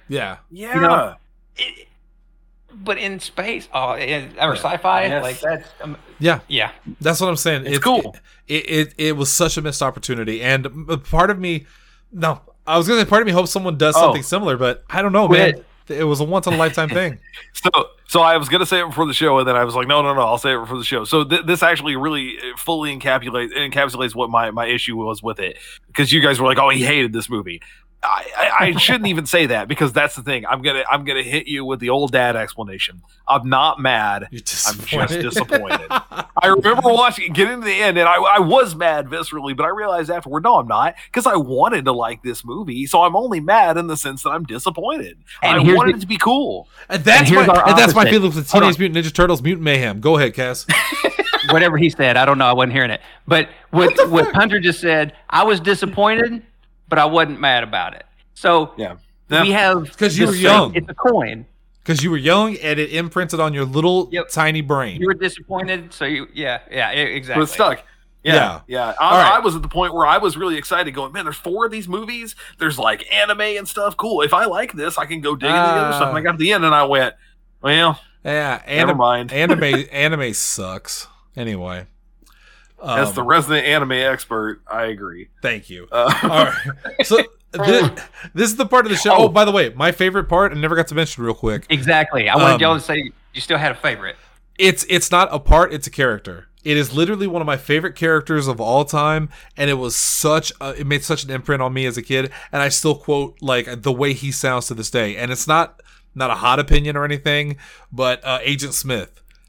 But in space, or sci-fi, like that's that's what I'm saying. It's cool. It was such a missed opportunity, and part of me hopes someone does something similar, but I don't know, man. It was a once-in-a-lifetime thing. So I was going to say it before the show, and then I was like, no, I'll say it before the show. So this actually really fully encapsulates what my issue was with it. Because you guys were like, oh, he hated this movie. I shouldn't even say that, because that's the thing. I'm gonna hit you with the old dad explanation. I'm not mad. I'm just disappointed. I remember getting to the end, and I was mad viscerally, but I realized afterward, no, I'm not, because I wanted to like this movie. So I'm only mad in the sense that I'm disappointed. And I wanted it to be be and that's my feelings with Teenage Mutant Ninja Turtles Mutant Mayhem. Go ahead, Cass. Whatever he said, I don't know. I wasn't hearing it. But what Hunter just said, I was disappointed, but I wasn't mad about it. So we have, because you were young. It's a coin. Because you were young and it imprinted on your little tiny brain. You were disappointed, so exactly. But stuck. Yeah. I was at the point where I was really excited, going, man, there's 4 of these movies. There's like anime and stuff. Cool. If I like this, I can go dig into the other stuff. And I got to the end and I went, well, never mind. Anime sucks. Anyway. As the resident anime expert, I agree. Thank you. All right. So this is the part of the show. Oh, by the way, my favorite part, I never got to mention real quick. Exactly. I wanted y'all to say you still had a favorite. It's not a part, it's a character. It is literally one of my favorite characters of all time, and it made such an imprint on me as a kid, and I still quote like the way he sounds to this day. And it's not a hot opinion or anything, but Agent Smith.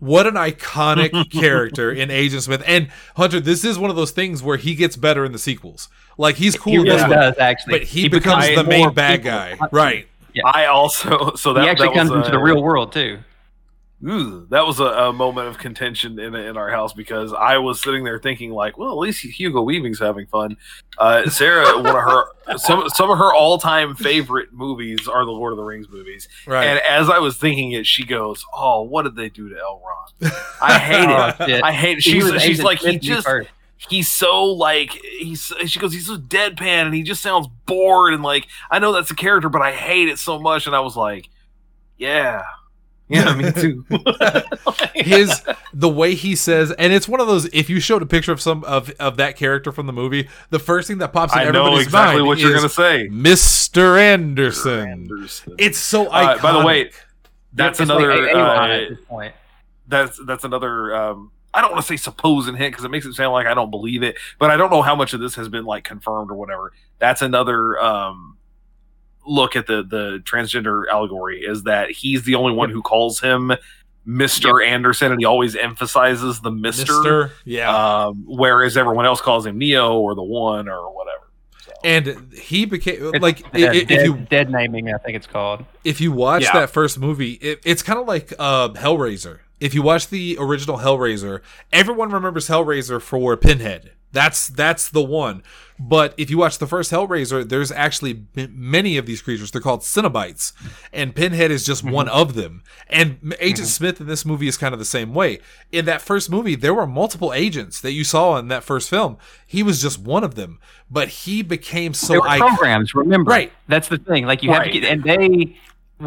What an iconic character in Agent Smith. And Hunter, this is one of those things where he gets better in the sequels. Like, he's cool in this one, does, actually. but he becomes the main bad guy. Right. Yeah. I also he actually comes into the real world too. Ooh, that was a moment of contention in our house, because I was sitting there thinking, like, well, at least Hugo Weaving's having fun. Sarah, one of her some of her all-time favorite movies are the Lord of the Rings movies. Right. And as I was thinking it, she goes, "Oh, what did they do to Elrond? I hate it. I hate it." She's like, he's so like she goes, he's so deadpan and he just sounds bored, and like, I know that's a character, but I hate it so much. And I was like, yeah, me too. The way he says, and it's one of those, if you showed a picture of some of that character from the movie, the first thing that pops in everybody's exactly mind what you're gonna say, Mr. Anderson. It's so iconic. By the way, that's another at this point. That's another I don't want to say supposed hint, because it makes it sound like I don't believe it, but I don't know how much of this has been like confirmed or whatever. That's another look at the transgender allegory, is that he's the only one who calls him Mr. Anderson, and he always emphasizes the Mr. Whereas everyone else calls him Neo or the One or whatever. So. And he became dead naming, I think it's called. If you watch that first movie, it's kind of like Hellraiser. If you watch the original Hellraiser, everyone remembers Hellraiser for Pinhead. That's the one. But if you watch the first Hellraiser, there's actually many of these creatures. They're called Cenobites, and Pinhead is just one of them. And Agent Smith in this movie is kind of the same way. In that first movie, there were multiple agents that you saw in that first film. He was just one of them, but he became so. There were programs. Remember, right? That's the thing. Like, you have to get, and they,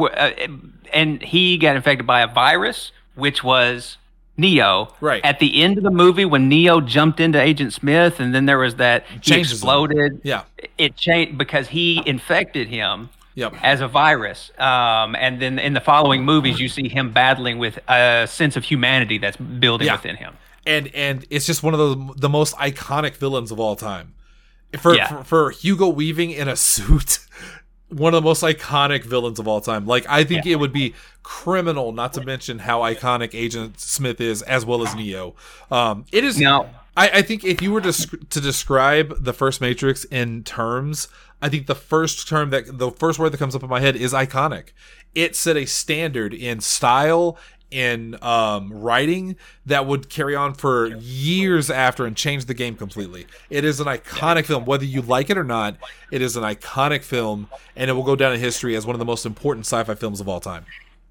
and he got infected by a virus, which was Neo. Right. At the end of the movie, when Neo jumped into Agent Smith, and then there was that he exploded. Yeah. It changed because he infected him. Yep. As a virus. And then in the following movies, you see him battling with a sense of humanity that's building within him. And it's just one of the most iconic villains of all time. For Hugo Weaving in a suit, one of the most iconic villains of all time. Like, I think it would be criminal not to mention how iconic Agent Smith is, as well as Neo. It is. Now, I think if you were to describe the first Matrix in terms, I think the first word that comes up in my head is iconic. It set a standard in style, in writing, that would carry on for years after and change the game completely. It is an iconic film, whether you like it or not. It is an iconic film, and it will go down in history as one of the most important sci-fi films of all time.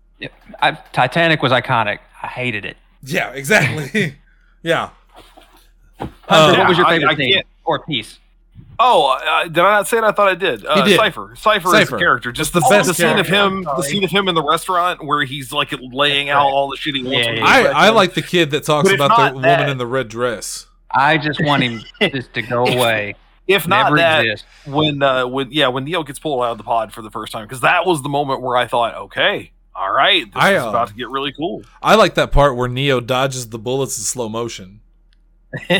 Titanic was iconic. I hated it. Yeah, exactly. Yeah. What was your favorite scene or piece? Oh, did I not say it? I thought I did. He did. Cypher is a character. Just the best scene of him. The scene of him in the restaurant where he's like laying out all the shit he wants. I like the kid that talks about the woman in the red dress. I just want him just to go away. If not that, when Neo gets pulled out of the pod for the first time, because that was the moment where I thought, okay, all right, this is about to get really cool. I like that part where Neo dodges the bullets in slow motion. And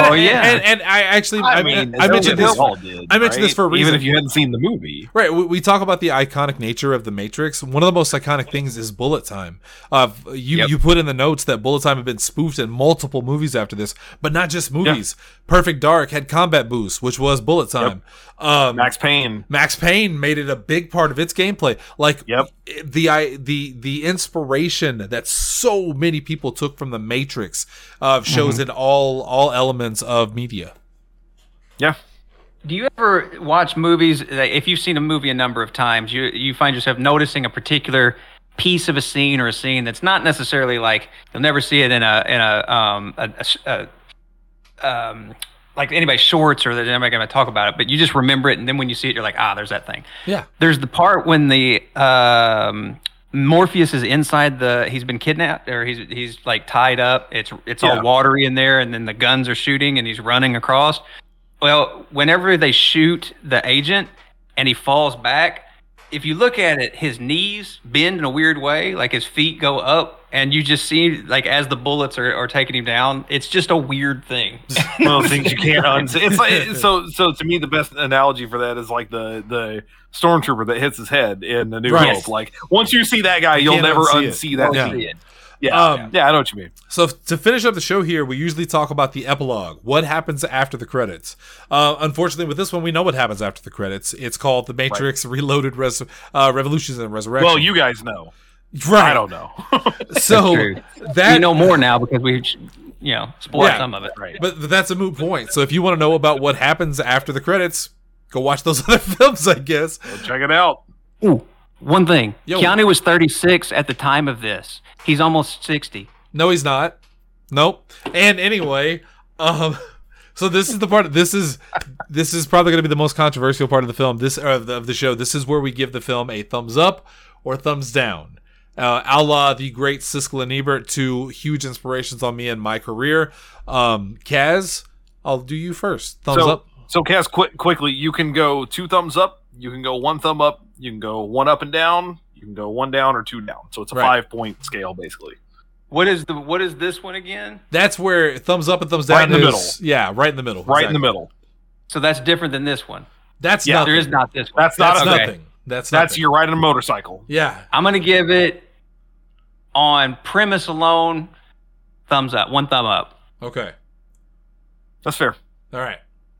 I mentioned this. I mentioned this for a reason. Even if you hadn't seen the movie, right? We talk about the iconic nature of the Matrix. One of the most iconic things is bullet time. You put in the notes that bullet time had been spoofed in multiple movies after this, but not just movies. Perfect Dark had combat boost, which was bullet time. Max Payne made it a big part of its gameplay. Like the inspiration that so many people took from the Matrix shows in all elements of media. Yeah. Do you ever watch movies that, if you've seen a movie a number of times, you find yourself noticing a particular piece of a scene or a scene that's not necessarily like, you'll never see it in a like anybody's shorts, or that anybody going to talk about it, but you just remember it, and then when you see it, you're like, there's that thing. Yeah. There's the part when the Morpheus is inside he's been kidnapped, or he's like tied up. It's all watery in there, and then the guns are shooting, and he's running across. Well, whenever they shoot the agent and he falls back, if you look at it, his knees bend in a weird way, like his feet go up, and you just see, like, as the bullets are taking him down, it's just a weird thing. One of the things you can't unsee. It's like, so to me, the best analogy for that is like the stormtrooper that hits his head in the New Hope. Like, once you see that guy, you'll never unsee that. Yeah, I know what you mean. So to finish up the show here, we usually talk about the epilogue. What happens after the credits? Unfortunately, with this one, we know what happens after the credits. It's called The Matrix Reloaded Revolutions and Resurrection. Well, you guys know. Right. I don't know. So you know more now because we, spoiled some of it. Right. But that's a moot point. So if you want to know about what happens after the credits, go watch those other films, I guess. Well, check it out. Ooh, one thing. Yo. Keanu was 36 at the time of this. He's almost 60. No, he's not. Nope. And anyway, so this is the part. This is probably going to be the most controversial part of the film. Of the show. This is where we give the film a thumbs up or thumbs down. A la the great Siskel and Ebert, two huge inspirations on me in my career. Kaz, I'll do you first. Thumbs up. So Kaz, quickly, you can go 2 thumbs up. You can go 1 thumb up. You can go 1 up and down. You can go 1 down or 2 down. So it's a 5-point scale, basically. What is this one again? That's where thumbs up and thumbs down right in the middle. Yeah, right in the middle. Right in the middle. So that's different than this one. That's nothing. nothing. There is not this one. That's not nothing. That's you're riding a motorcycle. Yeah. I'm gonna give it on premise alone. Thumbs up. 1 thumb up. Okay. That's fair. All right.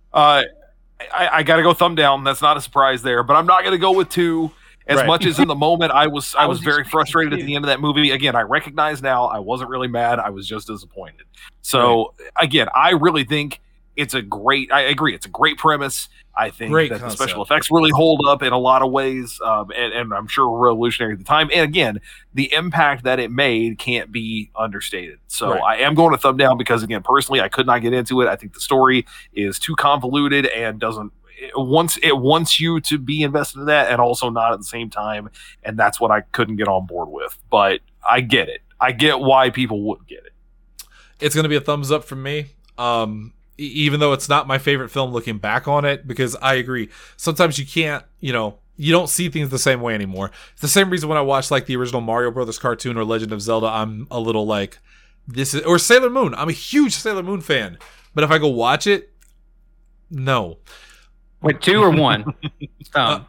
I got to go thumb down. That's not a surprise there, but I'm not going to go with 2. As much as in the moment I was very frustrated at the end of that movie. Again, I recognize now I wasn't really mad. I was just disappointed. So again, I really think it's a great. I agree. It's a great premise. I think that the special effects really hold up in a lot of ways, and I'm sure revolutionary at the time. And again, the impact that it made can't be understated. So I am going to thumb down because, again, personally, I could not get into it. I think the story is too convoluted and it wants you to be invested in that, and also not at the same time. And that's what I couldn't get on board with. But I get it. I get why people wouldn't get it. It's going to be a thumbs up from me. Even though it's not my favorite film looking back on it, because I agree. Sometimes you can't, you don't see things the same way anymore. It's the same reason when I watch like the original Mario Brothers cartoon or Legend of Zelda, I'm a little like, or Sailor Moon. I'm a huge Sailor Moon fan. But if I go watch it, no. Wait, 2 or 1? 1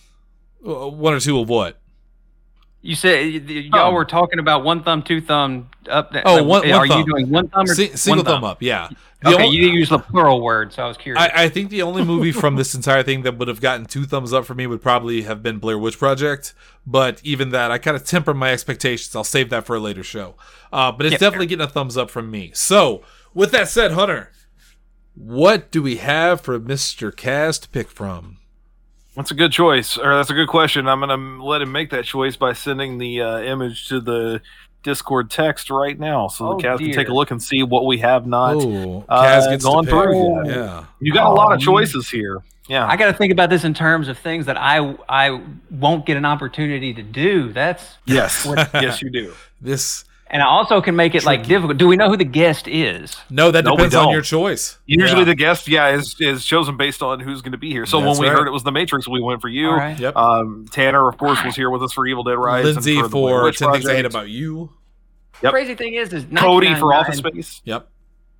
or 2 of what? You said y'all were talking about 1 thumb, 2 thumb up. One are thumb. You doing 1 thumb or single thumb up? Yeah. You use the plural word, so I was curious. I think the only movie from this entire thing that would have gotten 2 thumbs up for me would probably have been Blair Witch Project. But even that, I kind of temper my expectations. I'll save that for a later show. But it's definitely getting a thumbs up from me. So, with that said, Hunter, what do we have for Mr. Kaz to pick from? That's a good choice, or that's a good question. I'm going to let him make that choice by sending the image to the Discord text right now, so the Kaz can take a look and see what we have not Kaz gets gone to pick. through. Yeah, you got a lot of choices here. Yeah, I got to think about this in terms of things that I won't get an opportunity to do. Yes, you do. And I also can make it difficult. Do we know who the guest is? No, that depends on your choice. Usually the guest, is chosen based on who's going to be here. So when we heard it was The Matrix, we went for you. Right. Yep. Tanner, of course, was here with us for Evil Dead Rise. Lindsay and for 10 Things I Hate About You. Yep. Crazy thing is Cody for Office Space. Yep.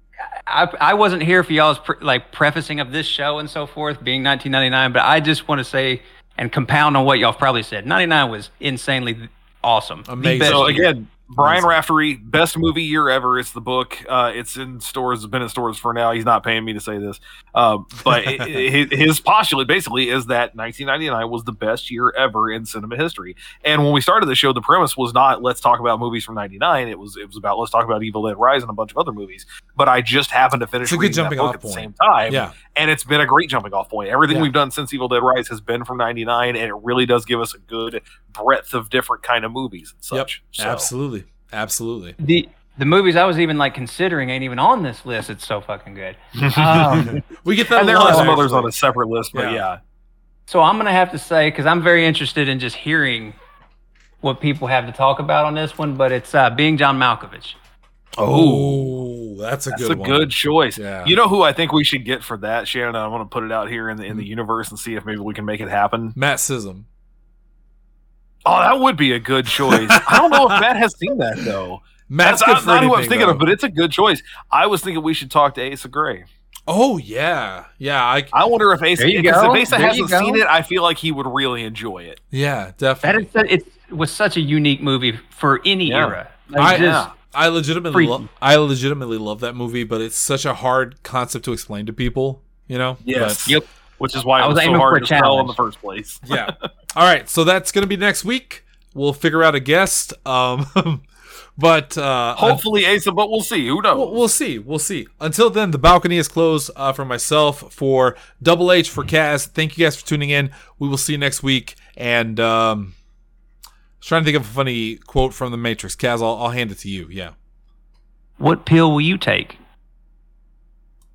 I wasn't here for y'all's prefacing of this show and so forth, being 1999, but I just want to say and compound on what y'all probably said. 99 was insanely awesome. Amazing. So again, Brian Raftery, best movie year ever. It's the book. It's in stores. It's been in stores for now. He's not paying me to say this. But his postulate basically is that 1999 was the best year ever in cinema history. And when we started the show, the premise was not let's talk about movies from 99. It was about let's talk about Evil Dead Rise and a bunch of other movies. But I just happened to finish reading that book at the same time. Yeah. And it's been a great jumping off point. Everything we've done since Evil Dead Rise has been from 99, and it really does give us a good breadth of different kind of movies and such. Yep. Absolutely. Absolutely. The movies I was even considering ain't even on this list. It's so fucking good. We get that. And there are some others on a separate list, but yeah. So I'm gonna have to say, because I'm very interested in just hearing what people have to talk about on this one, but it's Being John Malkovich. Oh, that's a good one. Good choice. Yeah. You know who I think we should get for that, Shannon? I want to put it out here in the universe and see if maybe we can make it happen. Matt Sissom. Oh, that would be a good choice. I don't know if Matt has seen that though. Matt's That's not who I was thinking though. of, but it's a good choice. I was thinking we should talk to Asa Gray. Oh yeah, yeah. I wonder if Asa, if Asa hasn't seen it, I feel like he would really enjoy it. Yeah, definitely. It was such a unique movie for any era. I legitimately love that movie, but it's such a hard concept to explain to people, you know? Yes. Yep. Which is why it was so hard to sell in the first place. Yeah. All right, so that's going to be next week. We'll figure out a guest. But hopefully Asa, but we'll see. Who knows? We'll see. Until then, the balcony is closed for myself, for Double H, for Kaz. Thank you guys for tuning in. We will see you next week. And I was trying to think of a funny quote from The Matrix. Kaz, I'll hand it to you. Yeah. What pill will you take?